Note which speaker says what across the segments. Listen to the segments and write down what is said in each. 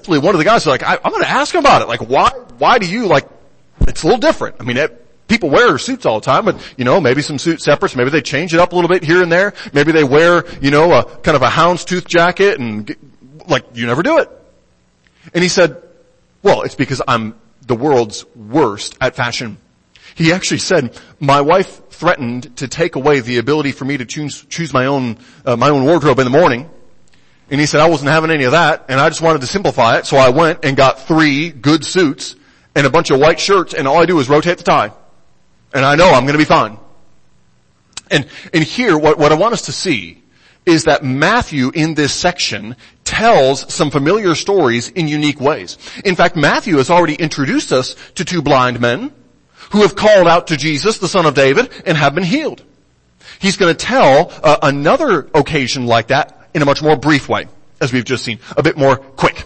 Speaker 1: one of the guys is like, I'm going to ask him about it. Like, why do you it's a little different. I mean, people wear suits all the time, but, maybe some suit separates. Maybe they change it up a little bit here and there. Maybe they wear, a kind of a houndstooth jacket and you never do it. And he said, well, it's because I'm the world's worst at fashion. He actually said, my wife threatened to take away the ability for me to choose my own wardrobe in the morning. And he said, I wasn't having any of that, and I just wanted to simplify it, so I went and got 3 good suits and a bunch of white shirts, and all I do is rotate the tie. And I know I'm going to be fine. And here, what I want us to see is that Matthew in this section tells some familiar stories in unique ways. In fact, Matthew has already introduced us to 2 blind men who have called out to Jesus, the Son of David, and have been healed. He's going to tell another occasion like that in a much more brief way, as we've just seen, a bit more quick.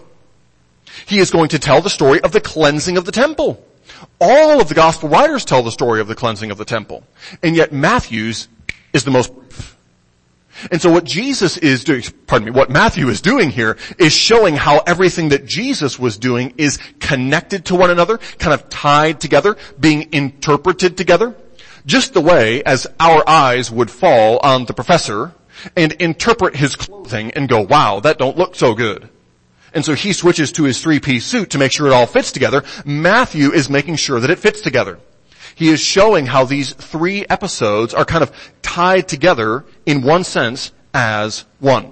Speaker 1: He is going to tell the story of the cleansing of the temple. All of the gospel writers tell the story of the cleansing of the temple, and yet Matthew's is the most brief. And so what Matthew is doing here is showing how everything that Jesus was doing is connected to one another, kind of tied together, being interpreted together, just the way as our eyes would fall on the professor and interpret his clothing and go, wow, that don't look so good. And so he switches to his 3-piece suit to make sure it all fits together. Matthew is making sure that it fits together. He is showing how these 3 episodes are kind of tied together in one sense as one.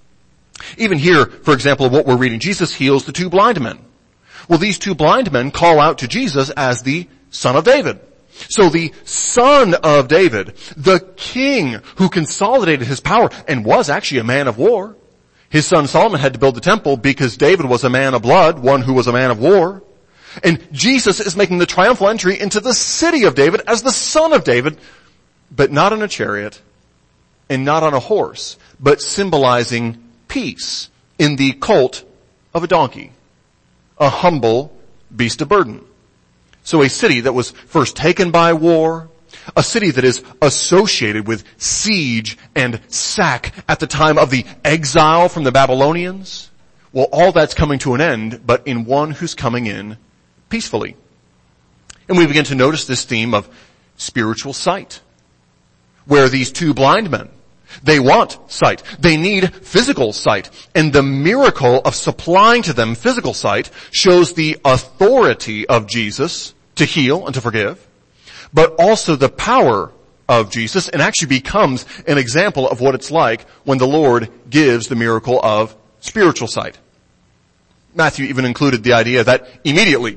Speaker 1: Even here, for example, of what we're reading, Jesus heals the 2 blind men. Well, these 2 blind men call out to Jesus as the Son of David. So the Son of David, the king who consolidated his power and was actually a man of war. His son Solomon had to build the temple because David was a man of blood, one who was a man of war. And Jesus is making the triumphal entry into the city of David as the Son of David, but not on a chariot and not on a horse, but symbolizing peace in the colt of a donkey, a humble beast of burden. So a city that was first taken by war, a city that is associated with siege and sack at the time of the exile from the Babylonians. Well, all that's coming to an end, but in one who's coming in peacefully. And we begin to notice this theme of spiritual sight, where these 2 blind men, they want sight. They need physical sight. And the miracle of supplying to them physical sight shows the authority of Jesus to heal and to forgive, but also the power of Jesus, and actually becomes an example of what it's like when the Lord gives the miracle of spiritual sight. Matthew even included the idea that immediately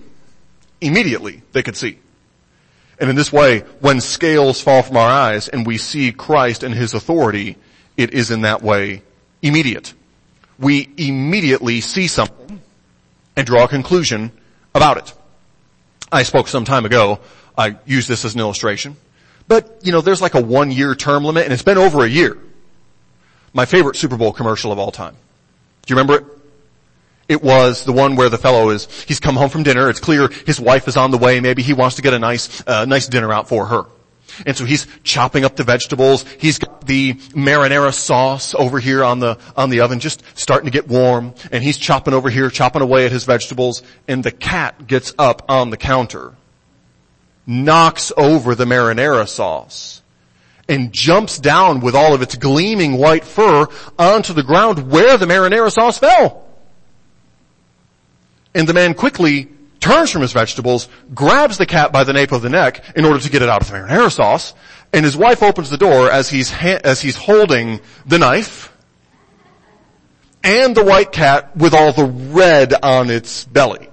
Speaker 1: they could see. And in this way, when scales fall from our eyes and we see Christ and His authority, it is in that way immediate. We immediately see something and draw a conclusion about it. I spoke some time ago, I used this as an illustration, but there's like a 1-year term limit and it's been over a year. My favorite Super Bowl commercial of all time. Do you remember it? It was the one where the fellow he's come home from dinner. It's clear his wife is on the way. Maybe he wants to get a nice dinner out for her. And so he's chopping up the vegetables. He's got the marinara sauce over here on the oven, just starting to get warm. And he's chopping over here, chopping away at his vegetables. And the cat gets up on the counter, knocks over the marinara sauce, and jumps down with all of its gleaming white fur onto the ground where the marinara sauce fell. And the man quickly turns from his vegetables, grabs the cat by the nape of the neck in order to get it out of the marinara sauce, and his wife opens the door as he's holding the knife and the white cat with all the red on its belly.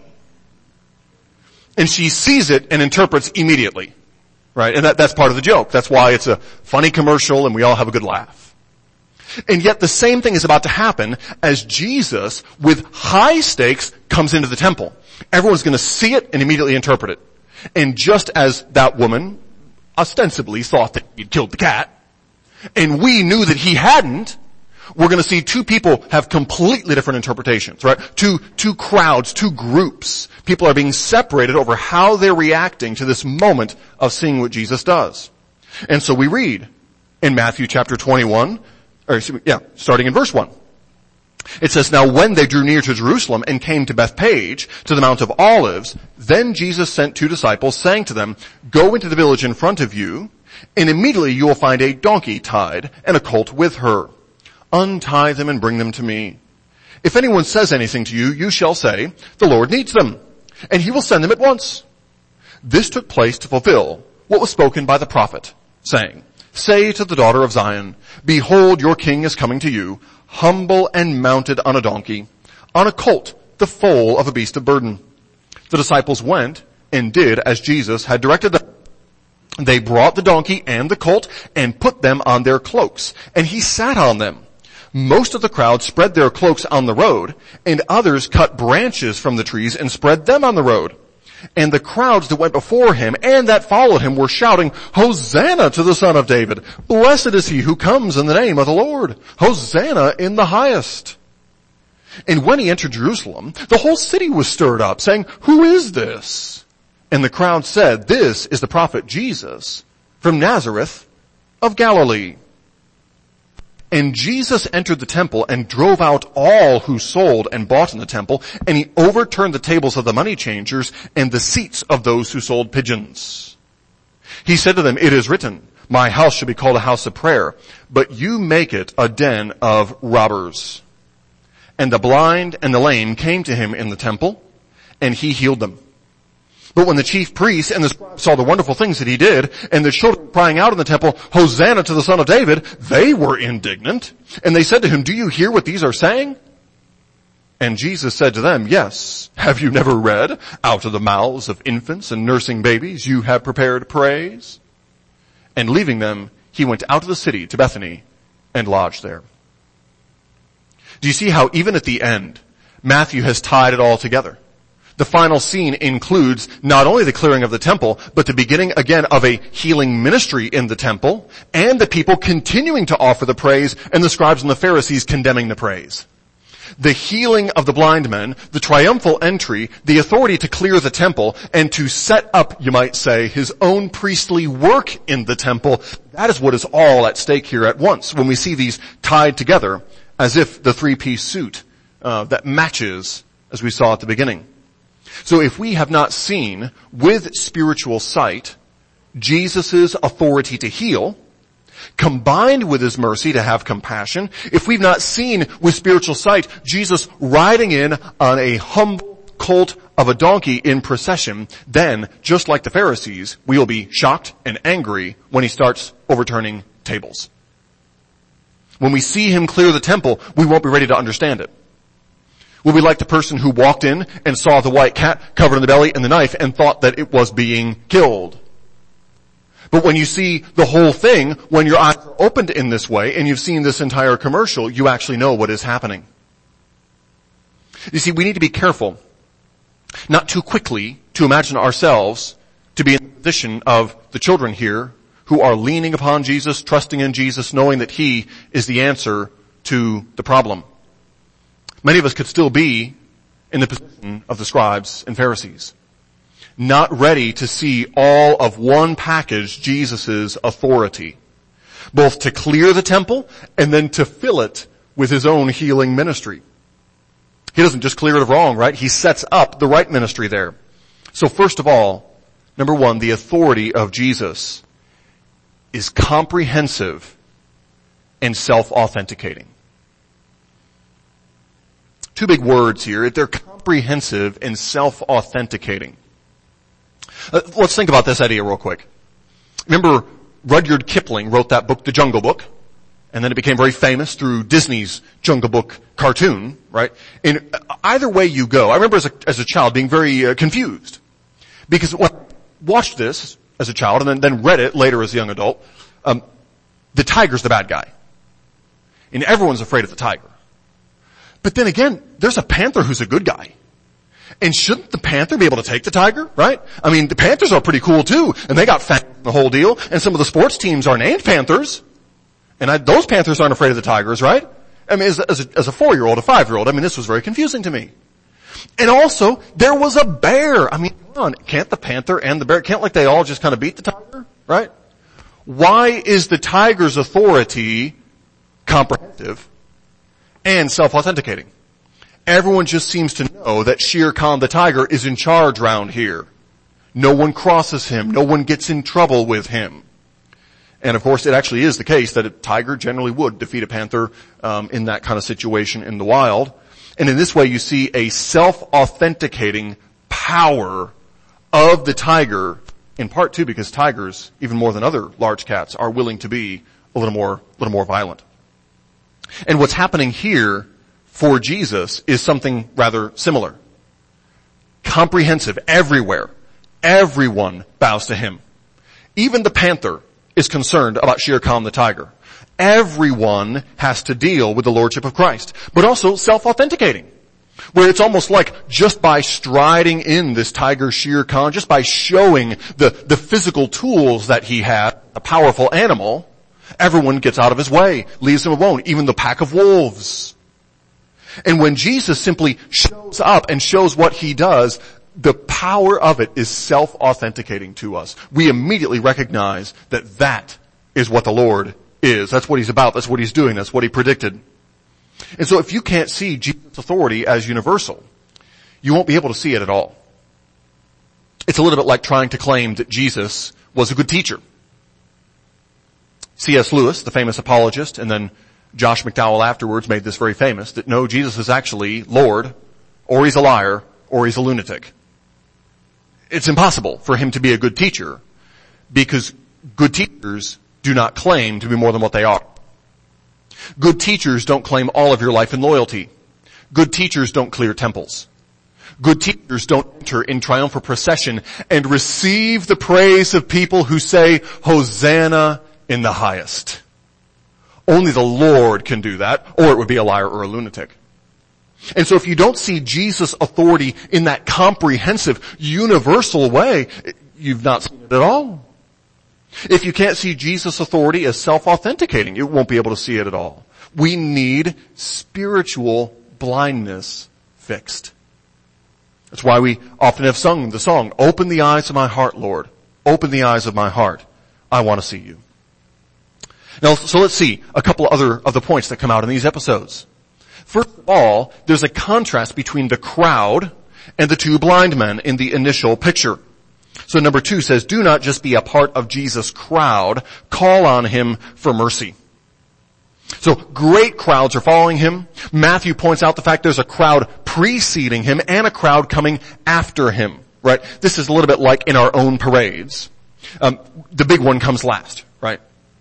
Speaker 1: And she sees it and interprets immediately, right? And that's part of the joke. That's why it's a funny commercial and we all have a good laugh. And yet the same thing is about to happen as Jesus, with high stakes, comes into the temple. Everyone's going to see it and immediately interpret it. And just as that woman ostensibly thought that he'd killed the cat, and we knew that he hadn't, we're going to see 2 people have completely different interpretations, right? Two crowds, 2 groups. People are being separated over how they're reacting to this moment of seeing what Jesus does. And so we read in Matthew chapter 21, starting in verse 1. It says, now when they drew near to Jerusalem and came to Bethpage, to the Mount of Olives, then Jesus sent 2 disciples, saying to them, go into the village in front of you, and immediately you will find a donkey tied and a colt with her. Untie them and bring them to me. If anyone says anything to you, you shall say, the Lord needs them, and he will send them at once. This took place to fulfill what was spoken by the prophet, saying, say to the daughter of Zion, behold, your king is coming to you, humble and mounted on a donkey, on a colt, the foal of a beast of burden. The disciples went and did as Jesus had directed them. They brought the donkey and the colt and put them on their cloaks, and he sat on them. Most of the crowd spread their cloaks on the road, and others cut branches from the trees and spread them on the road. And the crowds that went before him and that followed him were shouting, Hosanna to the Son of David! Blessed is he who comes in the name of the Lord! Hosanna in the highest! And when he entered Jerusalem, the whole city was stirred up, saying, who is this? And the crowd said, this is the prophet Jesus from Nazareth of Galilee. And Jesus entered the temple and drove out all who sold and bought in the temple, and he overturned the tables of the money changers and the seats of those who sold pigeons. He said to them, it is written, my house shall be called a house of prayer, but you make it a den of robbers. And the blind and the lame came to him in the temple, and he healed them. But when the chief priests and the scribes saw the wonderful things that he did, and the children crying out in the temple, Hosanna to the Son of David, they were indignant. And they said to him, do you hear what these are saying? And Jesus said to them, yes, have you never read, out of the mouths of infants and nursing babies you have prepared praise? And leaving them, he went out of the city to Bethany and lodged there. Do you see how even at the end, Matthew has tied it all together? The final scene includes not only the clearing of the temple, but the beginning again of a healing ministry in the temple, and the people continuing to offer the praise, and the scribes and the Pharisees condemning the praise. The healing of the blind men, the triumphal entry, the authority to clear the temple, and to set up, you might say, his own priestly work in the temple, that is what is all at stake here at once, when we see these tied together, as if the three-piece suit that matches, as we saw at the beginning. So if we have not seen with spiritual sight Jesus' authority to heal, combined with his mercy to have compassion, if we've not seen with spiritual sight Jesus riding in on a humble colt of a donkey in procession, then, just like the Pharisees, we will be shocked and angry when he starts overturning tables. When we see him clear the temple, we won't be ready to understand it. Will be like the person who walked in and saw the white cat covered in the belly and the knife and thought that it was being killed. But when you see the whole thing, when your eyes are opened in this way and you've seen this entire commercial, you actually know what is happening. You see, we need to be careful not too quickly to imagine ourselves to be in the position of the children here who are leaning upon Jesus, trusting in Jesus, knowing that he is the answer to the problem. Many of us could still be in the position of the scribes and Pharisees, not ready to see all of one package, Jesus' authority, both to clear the temple and then to fill it with his own healing ministry. He doesn't just clear it wrong, right? He sets up the right ministry there. So first of all, number one, the authority of Jesus is comprehensive and self-authenticating. Two big words here. They're comprehensive and self-authenticating. Let's think about this idea real quick. Remember, Rudyard Kipling wrote that book, The Jungle Book, and then it became very famous through Disney's Jungle Book cartoon, right? And either way you go, I remember as a child being very confused. Because when I watched this as a child and then read it later as a young adult, the tiger's the bad guy. And everyone's afraid of the tiger. But then again, there's a panther who's a good guy. And shouldn't the panther be able to take the tiger, right? I mean, the panthers are pretty cool too, and they got fangs and the whole deal, and some of the sports teams are named panthers. And those panthers aren't afraid of the tigers, right? I mean, as a 4-year-old, a 5-year-old, I mean, this was very confusing to me. And also, there was a bear. I mean, come on, can't the panther and the bear, can't like they all just kind of beat the tiger, right? Why is the tiger's authority comprehensive and self-authenticating. Everyone just seems to know that Shere Khan the tiger is in charge round here. No one crosses him. No one gets in trouble with him. And of course, it actually is the case that a tiger generally would defeat a panther in that kind of situation in the wild. And in this way, you see a self-authenticating power of the tiger, in part too because tigers, even more than other large cats, are willing to be a little more violent. And what's happening here for Jesus is something rather similar. Comprehensive, everywhere. Everyone bows to him. Even the panther is concerned about Shere Khan the tiger. Everyone has to deal with the lordship of Christ, but also self-authenticating, where it's almost like just by striding in this tiger Shere Khan, just by showing the physical tools that he had, a powerful animal, everyone gets out of his way, leaves him alone, even the pack of wolves. And when Jesus simply shows up and shows what he does, the power of it is self-authenticating to us. We immediately recognize that that is what the Lord is. That's what he's about. That's what he's doing. That's what he predicted. And so if you can't see Jesus' authority as universal, you won't be able to see it at all. It's a little bit like trying to claim that Jesus was a good teacher. C.S. Lewis, the famous apologist, and then Josh McDowell afterwards made this very famous, that no, Jesus is actually Lord, or he's a liar, or he's a lunatic. It's impossible for him to be a good teacher because good teachers do not claim to be more than what they are. Good teachers don't claim all of your life in loyalty. Good teachers don't clear temples. Good teachers don't enter in triumphal procession and receive the praise of people who say, Hosanna in the highest. Only the Lord can do that, or it would be a liar or a lunatic. And so if you don't see Jesus' authority in that comprehensive, universal way, you've not seen it at all. If you can't see Jesus' authority as self-authenticating, you won't be able to see it at all. We need spiritual blindness fixed. That's why we often have sung the song, "Open the eyes of my heart, Lord. Open the eyes of my heart. I want to see you." Now, so let's see a couple other of the points that come out in these episodes. First of all, there's a contrast between the crowd and the two blind men in the initial picture. So number 2 says, do not just be a part of Jesus' crowd, call on him for mercy. So great crowds are following him. Matthew points out the fact there's a crowd preceding him and a crowd coming after him, right? This is a little bit like in our own parades. The big one comes last, right?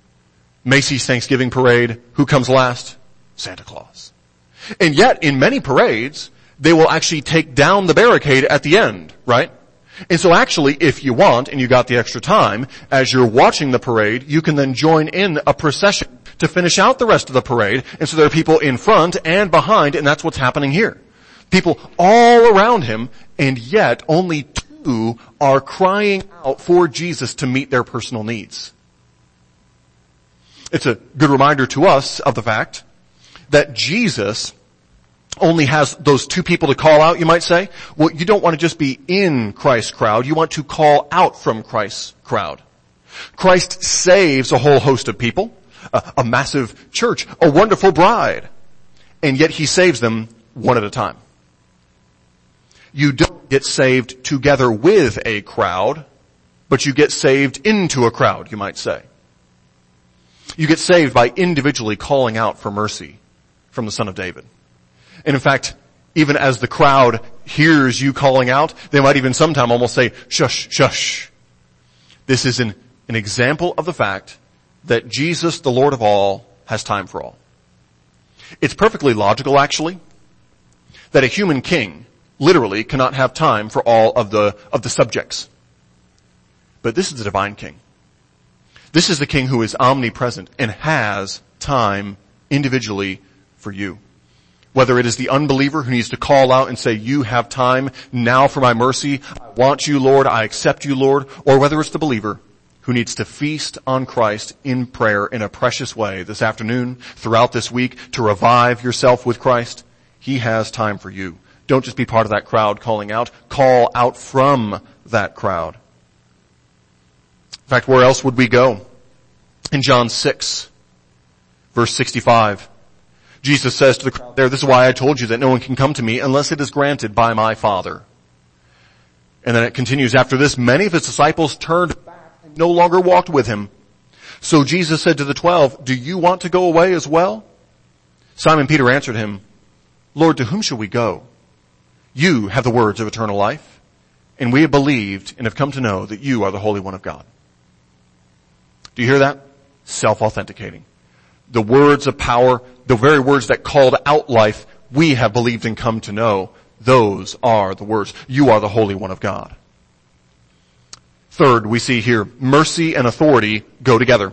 Speaker 1: Macy's Thanksgiving parade, who comes last? Santa Claus. And yet, in many parades, they will actually take down the barricade at the end, right? And so actually, if you want, and you got the extra time, as you're watching the parade, you can then join in a procession to finish out the rest of the parade. And so there are people in front and behind, and that's what's happening here. People all around him, and yet only 2 are crying out for Jesus to meet their personal needs. It's a good reminder to us of the fact that Jesus only has those 2 people to call out, you might say. Well, you don't want to just be in Christ's crowd. You want to call out from Christ's crowd. Christ saves a whole host of people, a massive church, a wonderful bride, and yet he saves them one at a time. You don't get saved together with a crowd, but you get saved into a crowd, you might say. You get saved by individually calling out for mercy from the Son of David. And in fact, even as the crowd hears you calling out, they might even sometime almost say, shush, shush. This is an example of the fact that Jesus, the Lord of all, has time for all. It's perfectly logical, actually, that a human king literally cannot have time for all of the subjects. But this is the divine king. This is the king who is omnipresent and has time individually for you. Whether it is the unbeliever who needs to call out and say, you have time now for my mercy. I want you, Lord. I accept you, Lord. Or whether it's the believer who needs to feast on Christ in prayer in a precious way this afternoon, throughout this week, to revive yourself with Christ. He has time for you. Don't just be part of that crowd calling out. Call out from that crowd. In fact, where else would we go? In John 6, verse 65. Jesus says to the crowd there, this is why I told you that no one can come to me unless it is granted by my Father. And then it continues, after this, many of his disciples turned back and no longer walked with him. So Jesus said to the 12, do you want to go away as well? Simon Peter answered him, Lord, to whom shall we go? You have the words of eternal life, and we have believed and have come to know that you are the Holy One of God. Do you hear that? Self-authenticating. The words of power, the very words that called out life, we have believed and come to know. Those are the words. You are the Holy One of God. Third, we see here, mercy and authority go together.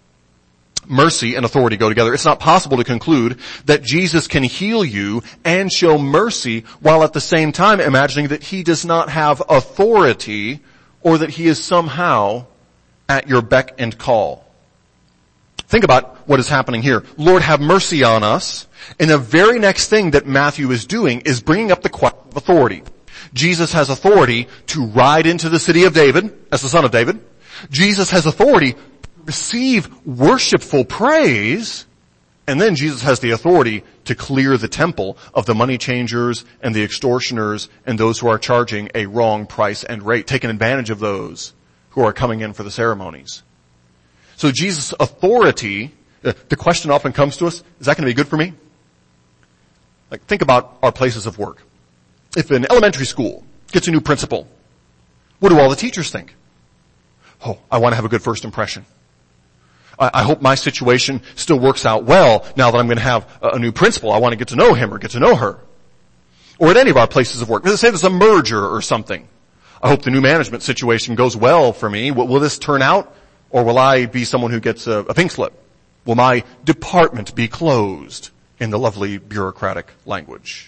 Speaker 1: Mercy and authority go together. It's not possible to conclude that Jesus can heal you and show mercy while at the same time imagining that he does not have authority or that he is somehow at your beck and call. Think about what is happening here. Lord, have mercy on us. And the very next thing that Matthew is doing is bringing up the question of authority. Jesus has authority to ride into the city of David as the son of David. Jesus has authority to receive worshipful praise. And then Jesus has the authority to clear the temple of the money changers and the extortioners and those who are charging a wrong price and rate, taking advantage of those who are coming in for the ceremonies. So Jesus' authority, the question often comes to us, is that going to be good for me? Like, think about our places of work. If an elementary school gets a new principal, what do all the teachers think? Oh, I want to have a good first impression. I hope my situation still works out well now that I'm going to have a new principal. I want to get to know him or get to know her. Or at any of our places of work. Let's say there's a merger or something. I hope the new management situation goes well for me. Will this turn out? Or will I be someone who gets a pink slip? Will my department be closed in the lovely bureaucratic language?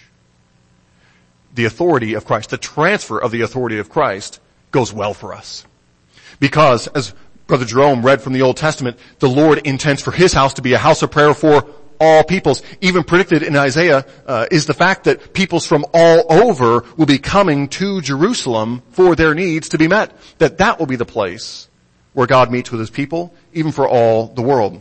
Speaker 1: The authority of Christ, the transfer of the authority of Christ goes well for us. Because, as Brother Jerome read from the Old Testament, the Lord intends for his house to be a house of prayer for all peoples. Even predicted in Isaiah is the fact that peoples from all over will be coming to Jerusalem for their needs to be met. That will be the place where God meets with his people, even for all the world.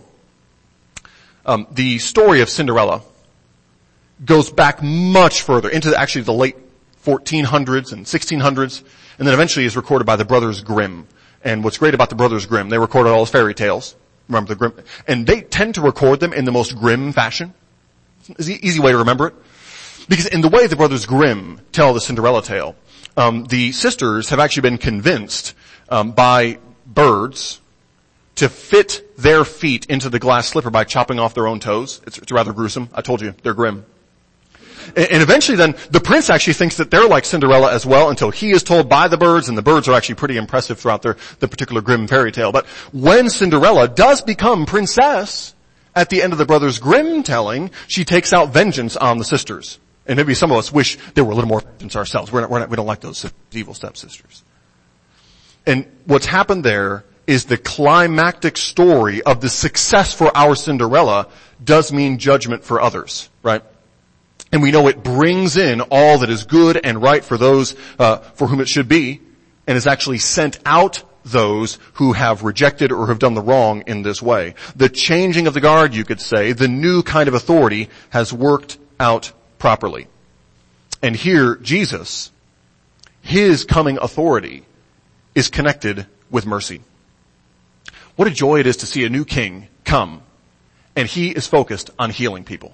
Speaker 1: The story of Cinderella goes back much further into actually the late 1400s and 1600s, and then eventually is recorded by the Brothers Grimm. And what's great about the Brothers Grimm, they recorded all his fairy tales. Remember the Grimm? And they tend to record them in the most grim fashion. It's an easy way to remember it. Because in the way the Brothers Grimm tell the Cinderella tale, the sisters have actually been convinced by birds to fit their feet into the glass slipper by chopping off their own toes. It's rather gruesome. I told you, they're grim. And eventually then, the prince actually thinks that they're like Cinderella as well until he is told by the birds, and the birds are actually pretty impressive throughout the particular Grimm fairy tale. But when Cinderella does become princess, at the end of the Brothers Grimm telling, she takes out vengeance on the sisters. And maybe some of us wish there were a little more vengeance ourselves. We don't like those evil stepsisters. And what's happened there is the climactic story of the success for our Cinderella does mean judgment for others, right? And we know it brings in all that is good and right for those for whom it should be, and has actually sent out those who have rejected or have done the wrong in this way. The changing of the guard, you could say, the new kind of authority has worked out properly. And here, Jesus, his coming authority is connected with mercy. What a joy it is to see a new king come, and he is focused on healing people.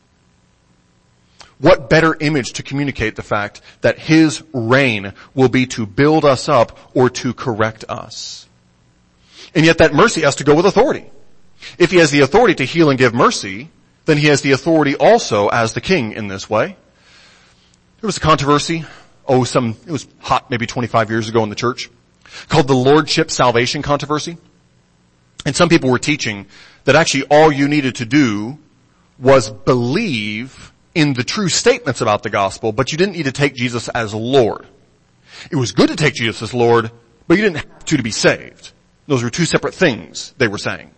Speaker 1: What better image to communicate the fact that his reign will be to build us up or to correct us? And yet that mercy has to go with authority. If he has the authority to heal and give mercy, then he has the authority also as the king in this way. There was a controversy, it was hot maybe 25 years ago in the church, called the Lordship Salvation controversy. And some people were teaching that actually all you needed to do was believe in the true statements about the gospel, but you didn't need to take Jesus as Lord. It was good to take Jesus as Lord, but you didn't have to be saved. Those were two separate things, they were saying.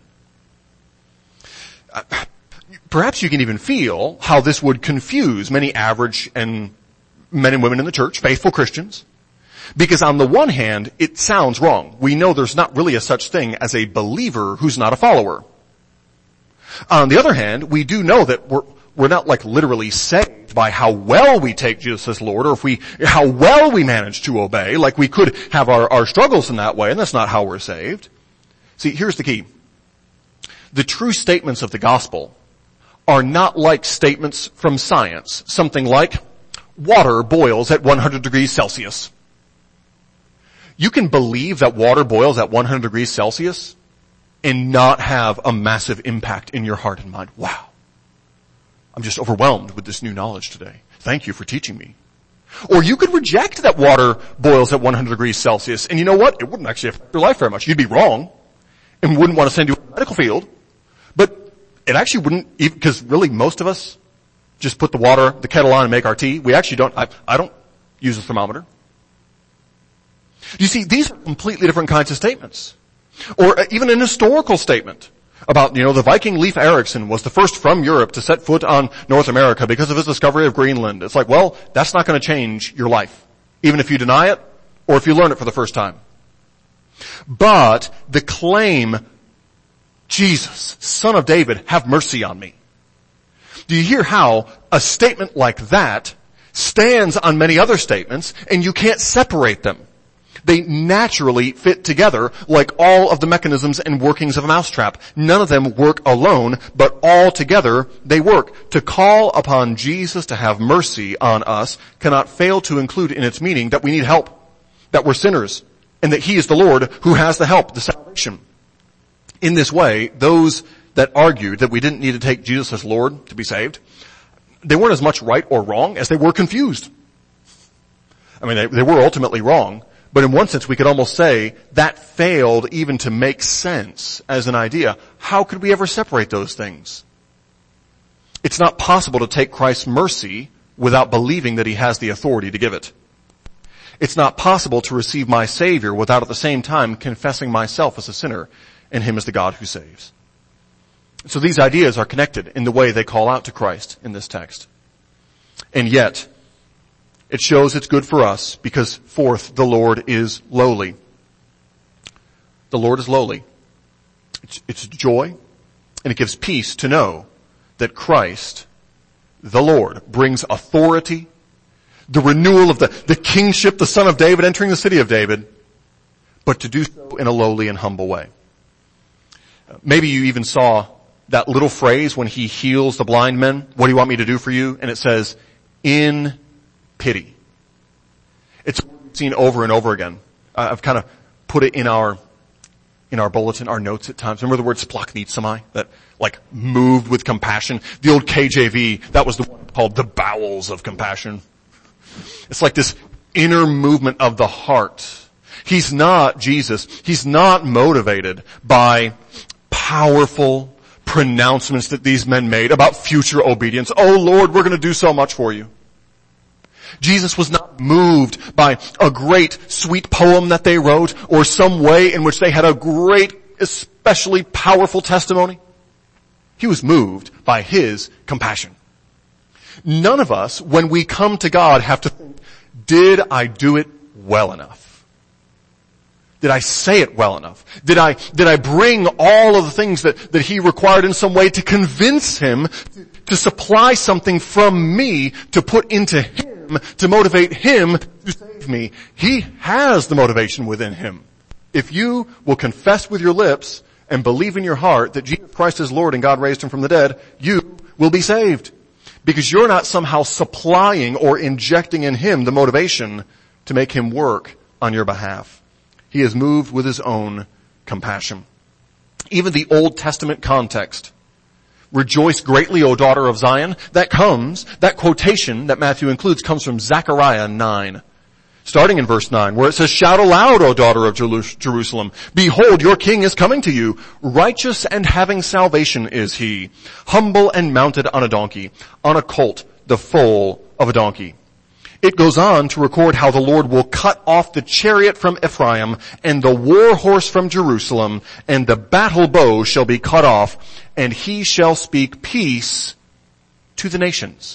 Speaker 1: Perhaps you can even feel how this would confuse many average and men and women in the church, faithful Christians. Because on the one hand, it sounds wrong. We know there's not really a such thing as a believer who's not a follower. On the other hand, we do know that we're not like literally saved by how well we take Jesus as Lord, or how well we manage to obey. Like we could have our struggles in that way, and that's not how we're saved. See, here's the key. The true statements of the gospel are not like statements from science. Something like, water boils at 100 degrees Celsius. You can believe that water boils at 100 degrees Celsius and not have a massive impact in your heart and mind. Wow. I'm just overwhelmed with this new knowledge today. Thank you for teaching me. Or you could reject that water boils at 100 degrees Celsius, and you know what? It wouldn't actually affect your life very much. You'd be wrong and wouldn't want to send you to the medical field, but it actually wouldn't, because really most of us just put the kettle on and make our tea. We actually don't, I don't use a thermometer. You see, these are completely different kinds of statements. Or even an historical statement about, the Viking Leif Erikson was the first from Europe to set foot on North America because of his discovery of Greenland. It's like, well, that's not going to change your life, even if you deny it or if you learn it for the first time. But the claim, Jesus, Son of David, have mercy on me. Do you hear how a statement like that stands on many other statements and you can't separate them? They naturally fit together like all of the mechanisms and workings of a mousetrap. None of them work alone, but all together they work. To call upon Jesus to have mercy on us cannot fail to include in its meaning that we need help, that we're sinners, and that He is the Lord who has the help, the salvation. In this way, those that argued that we didn't need to take Jesus as Lord to be saved, they weren't as much right or wrong as they were confused. I mean, they were ultimately wrong. But in one sense, we could almost say that failed even to make sense as an idea. How could we ever separate those things? It's not possible to take Christ's mercy without believing that He has the authority to give it. It's not possible to receive my Savior without at the same time confessing myself as a sinner and Him as the God who saves. So these ideas are connected in the way they call out to Christ in this text. And yet, it shows it's good for us because, fourth, the Lord is lowly. The Lord is lowly. It's joy, and it gives peace to know that Christ, the Lord, brings authority, the renewal of the kingship, the Son of David entering the city of David, but to do so in a lowly and humble way. Maybe you even saw that little phrase when He heals the blind men. What do you want me to do for you? And it says, in pity. It's seen over and over again. I've kind of put it in our bulletin, our notes at times. Remember the word splachnitzomai? That like moved with compassion. The old KJV, that was the one called the bowels of compassion. It's like this inner movement of the heart. He's not Jesus. He's not motivated by powerful pronouncements that these men made about future obedience. Oh Lord, we're going to do so much for you. Jesus was not moved by a great sweet poem that they wrote or some way in which they had a great, especially powerful testimony. He was moved by His compassion. None of us, when we come to God, have to think, did I do it well enough? Did I say it well enough? Did I bring all of the things that He required in some way to convince Him to supply something from me to put into Him, to motivate Him to save me? He has the motivation within Him. If you will confess with your lips and believe in your heart that Jesus Christ is Lord and God raised Him from the dead, you will be saved. Because you're not somehow supplying or injecting in Him the motivation to make Him work on your behalf. He is moved with His own compassion. Even the Old Testament context, rejoice greatly, O daughter of Zion, that quotation that Matthew includes comes from Zechariah 9. Starting in verse 9, where it says, shout aloud, O daughter of Jerusalem. Behold, your king is coming to you. Righteous and having salvation is he. Humble and mounted on a donkey, on a colt, the foal of a donkey. It goes on to record how the Lord will cut off the chariot from Ephraim and the war horse from Jerusalem, and the battle bow shall be cut off, and He shall speak peace to the nations.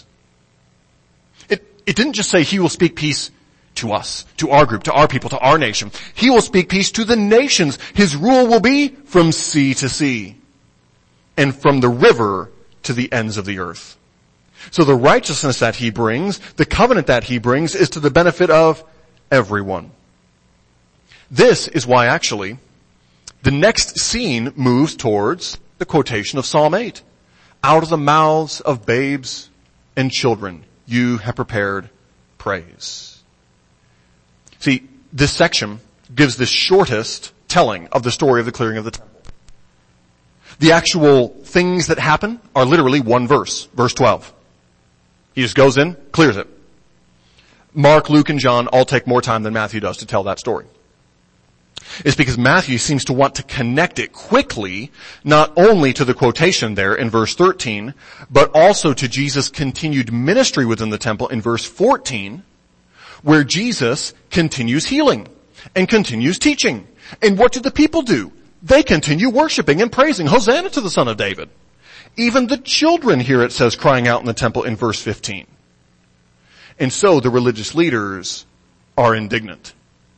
Speaker 1: It didn't just say He will speak peace to us, to our group, to our people, to our nation. He will speak peace to the nations. His rule will be from sea to sea and from the river to the ends of the earth. So the righteousness that he brings, the covenant that he brings, is to the benefit of everyone. This is why actually the next scene moves towards the quotation of Psalm 8. Out of the mouths of babes and children, you have prepared praise. See, this section gives the shortest telling of the story of the clearing of the temple. The actual things that happen are literally one verse, verse 12. He just goes in, clears it. Mark, Luke, and John all take more time than Matthew does to tell that story. It's because Matthew seems to want to connect it quickly, not only to the quotation there in verse 13, but also to Jesus' continued ministry within the temple in verse 14, where Jesus continues healing and continues teaching. And what do the people do? They continue worshiping and praising, Hosanna to the Son of David. Even the children here, it says, crying out in the temple in verse 15. And so the religious leaders are indignant.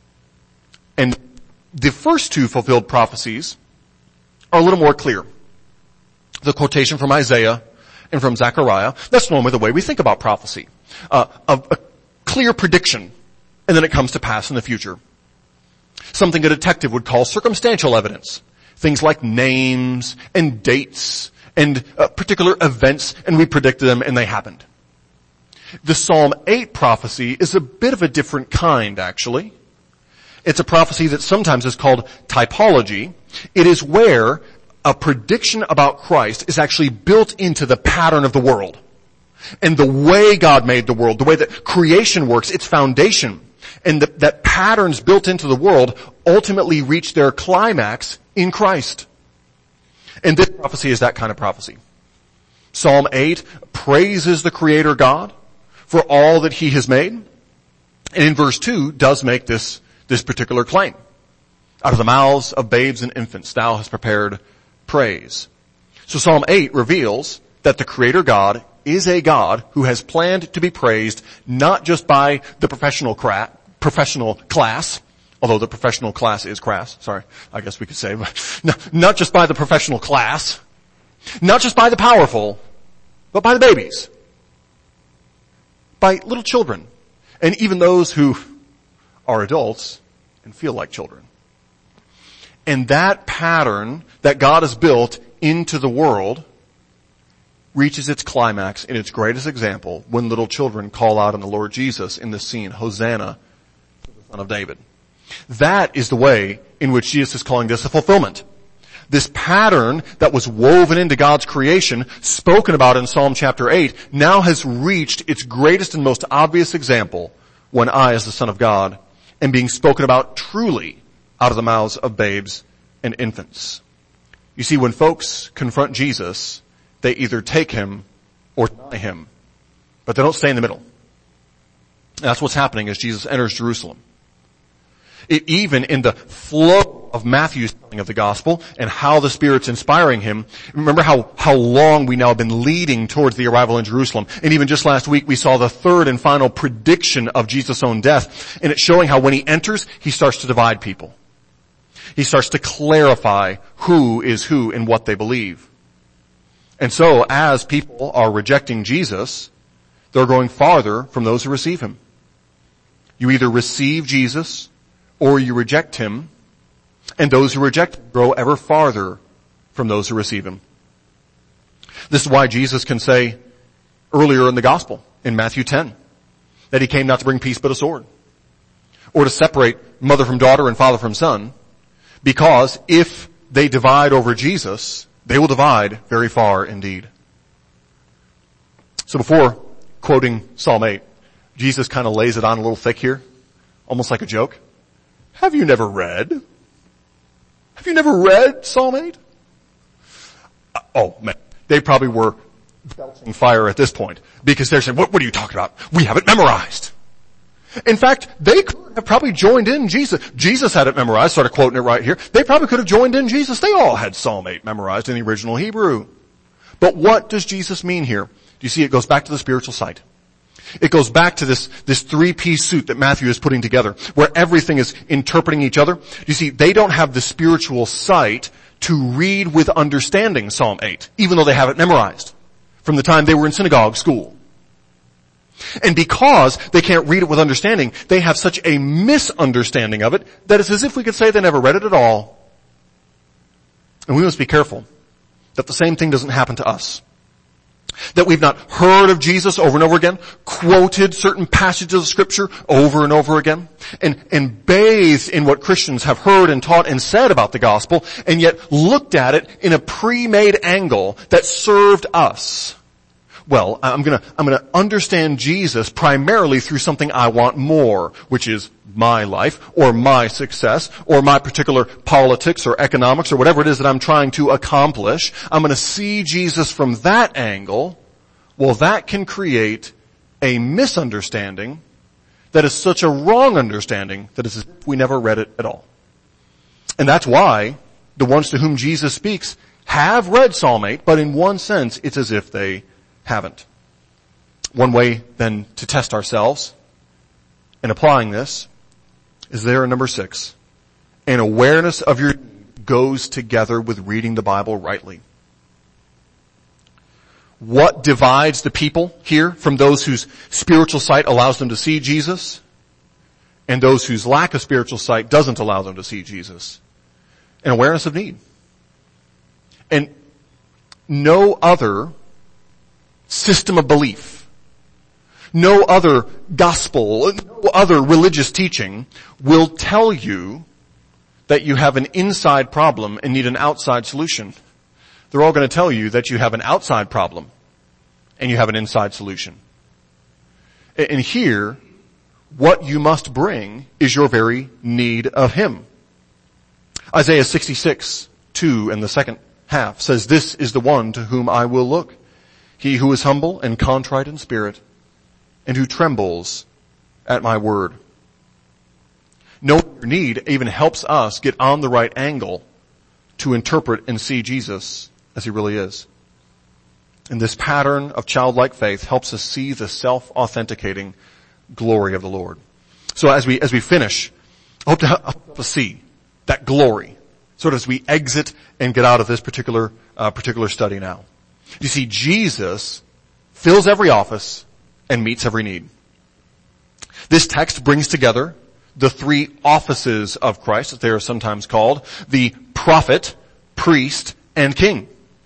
Speaker 1: And the first two fulfilled prophecies are a little more clear. The quotation from Isaiah and from Zechariah, that's normally the way we think about prophecy. A clear prediction, and then it comes to pass in the future. Something a detective would call circumstantial evidence. Things like names and dates and particular events, and we predicted them and they happened. The Psalm 8 prophecy is a bit of a different kind, actually. It's a prophecy that sometimes is called typology. It is where a prediction about Christ is actually built into the pattern of the world. And the way God made the world, the way that creation works, its foundation, and that patterns built into the world ultimately reach their climax in Christ. And this prophecy is that kind of prophecy. Psalm 8 praises the Creator God for all that He has made. And in verse 2 does make this particular claim. Out of the mouths of babes and infants, thou hast prepared praise. So Psalm 8 reveals that the Creator God is a God who has planned to be praised not just by the professional class, although the professional class is crass, sorry, I guess we could say, but not just by the professional class, not just by the powerful, but by the babies, by little children, and even those who are adults and feel like children. And that pattern that God has built into the world reaches its climax in its greatest example when little children call out on the Lord Jesus in this scene, Hosanna to the Son of David. That is the way in which Jesus is calling this a fulfillment. This pattern that was woven into God's creation, spoken about in Psalm chapter 8, now has reached its greatest and most obvious example when I, as the Son of God, am being spoken about truly out of the mouths of babes and infants. You see, when folks confront Jesus, they either take Him or deny Him, but they don't stay in the middle. And that's what's happening as Jesus enters Jerusalem. Even in the flow of Matthew's telling of the gospel and how the Spirit's inspiring him, remember how long we now have been leading towards the arrival in Jerusalem. And even just last week we saw the third and final prediction of Jesus' own death. And it's showing how when He enters, He starts to divide people. He starts to clarify who is who and what they believe. And so as people are rejecting Jesus, they're going farther from those who receive Him. You either receive Jesus or you reject Him, and those who reject Him grow ever farther from those who receive Him. This is why Jesus can say earlier in the gospel, in Matthew 10, that He came not to bring peace but a sword, or to separate mother from daughter and father from son, because if they divide over Jesus, they will divide very far indeed. So before quoting Psalm 8, Jesus kind of lays it on a little thick here, almost like a joke. Have you never read Psalm 8? Oh man, they probably were belching fire at this point because they're saying, what are you talking about? We have it memorized. In fact, they could have probably joined in Jesus. Jesus had it memorized, started quoting it right here. They probably could have joined in Jesus. They all had Psalm 8 memorized in the original Hebrew. But what does Jesus mean here? Do you see it goes back to the spiritual sight? It goes back to this three-piece suit that Matthew is putting together, where everything is interpreting each other. You see, they don't have the spiritual sight to read with understanding Psalm 8, even though they have it memorized from the time they were in synagogue school. And because they can't read it with understanding, they have such a misunderstanding of it that it's as if we could say they never read it at all. And we must be careful that the same thing doesn't happen to us. That we've not heard of Jesus over and over again, quoted certain passages of Scripture over and over again, and bathed in what Christians have heard and taught and said about the gospel, and yet looked at it in a pre-made angle that served us. Well, I'm gonna understand Jesus primarily through something I want more, which is my life, or my success, or my particular politics or economics, or whatever it is that I'm trying to accomplish. I'm gonna see Jesus from that angle. Well, that can create a misunderstanding that is such a wrong understanding that it's as if we never read it at all. And that's why the ones to whom Jesus speaks have read Psalm 8, but in one sense, it's as if they haven't. One way then to test ourselves in applying this is there in number 6. An awareness of your need goes together with reading the Bible rightly. What divides the people here from those whose spiritual sight allows them to see Jesus and those whose lack of spiritual sight doesn't allow them to see Jesus? An awareness of need. And no other system of belief, no other gospel, no other religious teaching will tell you that you have an inside problem and need an outside solution. They're all going to tell you that you have an outside problem and you have an inside solution. And here, what you must bring is your very need of Him. Isaiah 66:2 in the second half says, "This is the one to whom I will look. He who is humble and contrite in spirit, and who trembles at my word." Knowing your need even helps us get on the right angle to interpret and see Jesus as He really is. And this pattern of childlike faith helps us see the self-authenticating glory of the Lord. So as we finish, I hope to help us see that glory, sort of as we exit and get out of this particular study now. You see, Jesus fills every office and meets every need. This text brings together the 3 offices of Christ, as they are sometimes called, the prophet, priest, and king.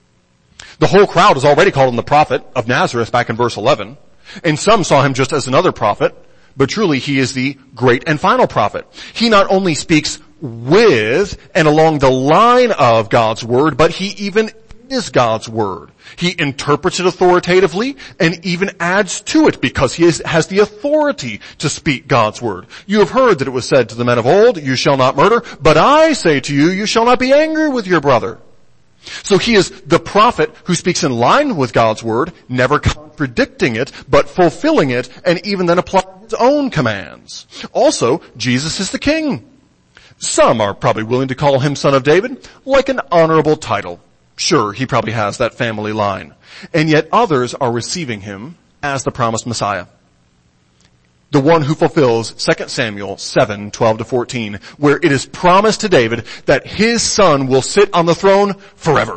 Speaker 1: The whole crowd has already called him the prophet of Nazareth back in verse 11, and some saw him just as another prophet, but truly he is the great and final prophet. He not only speaks with and along the line of God's word, but he even is God's word. He interprets it authoritatively and even adds to it because he has the authority to speak God's word. You have heard that it was said to the men of old, "You shall not murder," but I say to you, you shall not be angry with your brother. So he is the prophet who speaks in line with God's word, never contradicting it, but fulfilling it, and even then applying his own commands. Also, Jesus is the king. Some are probably willing to call him Son of David, like an honorable title. Sure, he probably has that family line. And yet others are receiving him as the promised Messiah. The one who fulfills 2 Samuel 7:12-14, where it is promised to David that his son will sit on the throne forever.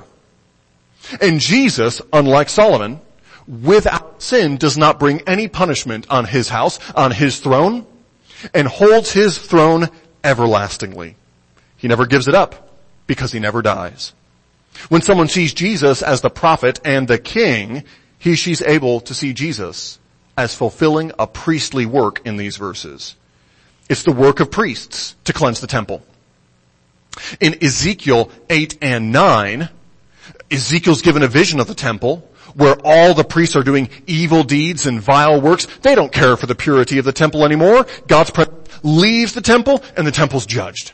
Speaker 1: And Jesus, unlike Solomon, without sin does not bring any punishment on his house, on his throne, and holds his throne everlastingly. He never gives it up because he never dies. When someone sees Jesus as the prophet and the king, she's able to see Jesus as fulfilling a priestly work in these verses. It's the work of priests to cleanse the temple. In Ezekiel 8 and 9, Ezekiel's given a vision of the temple where all the priests are doing evil deeds and vile works. They don't care for the purity of the temple anymore. God's presence leaves the temple and the temple's judged.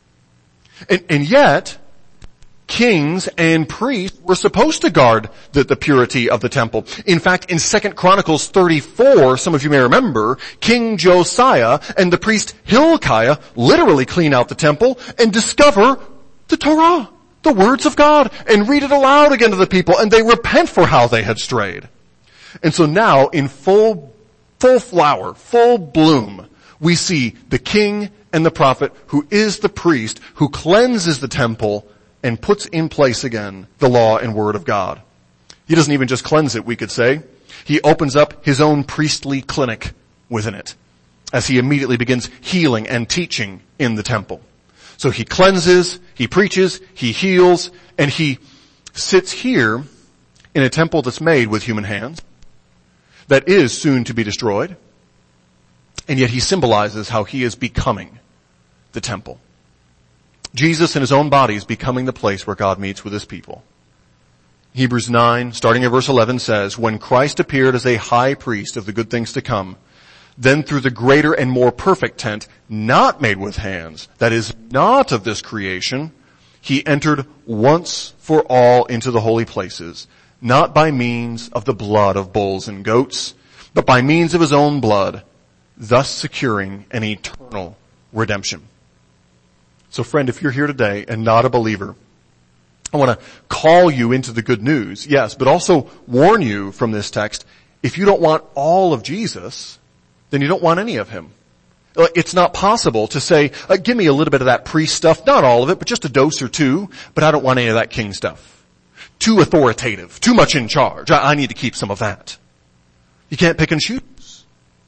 Speaker 1: And yet, kings and priests were supposed to guard the purity of the temple. In fact, in 2 Chronicles 34, some of you may remember, King Josiah and the priest Hilkiah literally clean out the temple and discover the Torah, the words of God, and read it aloud again to the people, and they repent for how they had strayed. And so now, in full flower, full bloom, we see the king and the prophet who is the priest who cleanses the temple and puts in place again the law and word of God. He doesn't even just cleanse it, we could say. He opens up his own priestly clinic within it as he immediately begins healing and teaching in the temple. So he cleanses, he preaches, he heals, and he sits here in a temple that's made with human hands, that is soon to be destroyed, and yet he symbolizes how he is becoming the temple. Jesus in his own body is becoming the place where God meets with his people. Hebrews 9, starting at verse 11 says, when Christ appeared as a high priest of the good things to come, then through the greater and more perfect tent, not made with hands, that is not of this creation, he entered once for all into the holy places, not by means of the blood of bulls and goats, but by means of his own blood, thus securing an eternal redemption. So friend, if you're here today and not a believer, I want to call you into the good news, yes, but also warn you from this text, if you don't want all of Jesus, then you don't want any of him. It's not possible to say, give me a little bit of that priest stuff, not all of it, but just a dose or two, but I don't want any of that king stuff. Too authoritative, too much in charge. I need to keep some of that. You can't pick and choose.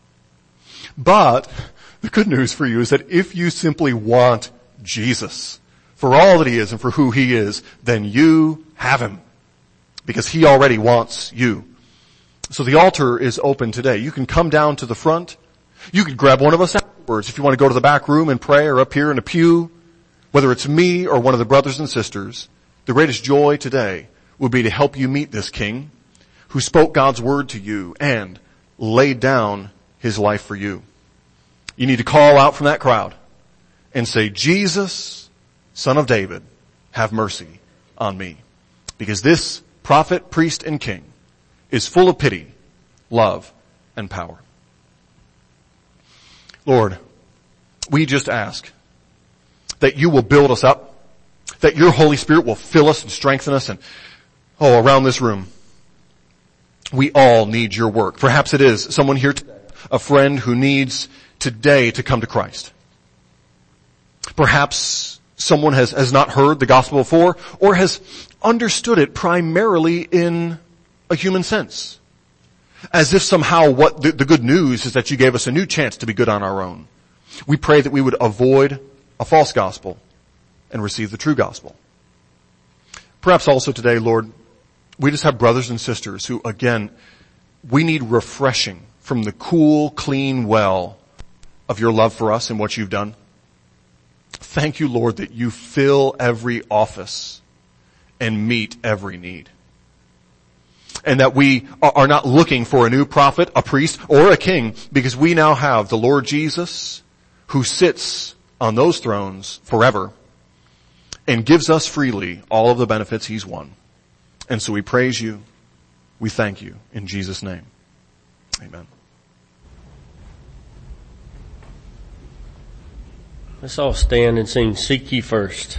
Speaker 1: But the good news for you is that if you simply want Jesus for all that he is and for who he is, then you have him because he already wants you. So the altar is open today. You can come down to the front. You could grab one of us afterwards if you want to go to the back room and pray, or up here in a pew. Whether it's me or one of the brothers and sisters, the greatest joy today would be to help you meet this King who spoke God's word to you and laid down his life for you. You need to call out from that crowd and say, Jesus, Son of David, have mercy on me. Because this prophet, priest, and king is full of pity, love, and power. Lord, we just ask that you will build us up, that your Holy Spirit will fill us and strengthen us, and around this room, we all need your work. Perhaps it is someone here today, a friend who needs today to come to Christ. Perhaps someone has not heard the gospel before, or has understood it primarily in a human sense. As if somehow what the good news is that you gave us a new chance to be good on our own. We pray that we would avoid a false gospel and receive the true gospel. Perhaps also today, Lord, we just have brothers and sisters who, again, we need refreshing from the cool, clean well of your love for us and what you've done. Thank you, Lord, that you fill every office and meet every need. And that we are not looking for a new prophet, a priest, or a king, because we now have the Lord Jesus who sits on those thrones forever and gives us freely all of the benefits he's won. And so we praise you. We thank you in Jesus' name. Amen.
Speaker 2: Let's all stand and sing Seek Ye First.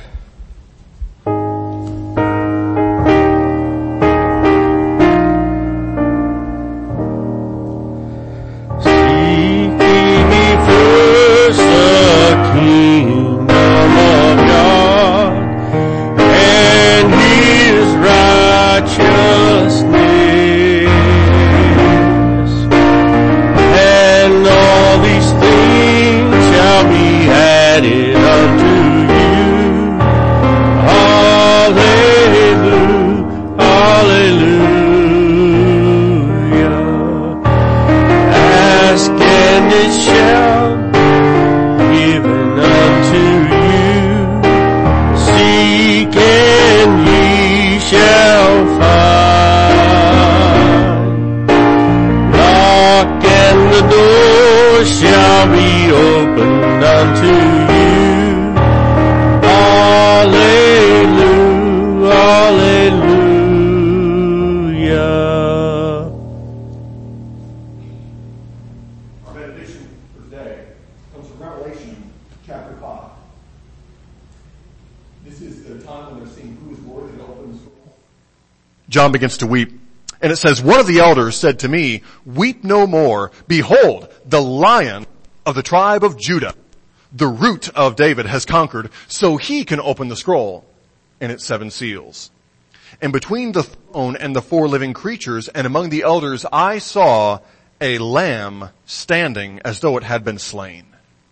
Speaker 1: John begins to weep. And it says, one of the elders said to me, weep no more. Behold, the Lion of the tribe of Judah, the Root of David, has conquered, so he can open the scroll and its 7 seals. And between the throne and the 4 living creatures and among the elders, I saw a lamb standing as though it had been slain.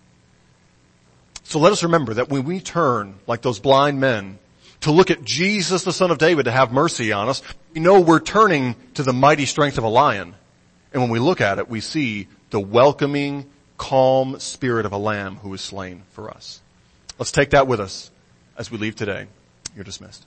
Speaker 1: So let us remember that when we turn, like those blind men, to look at Jesus, the Son of David, to have mercy on us, we know we're turning to the mighty strength of a lion. And when we look at it, we see the welcoming, calm spirit of a lamb who was slain for us. Let's take that with us as we leave today. You're dismissed.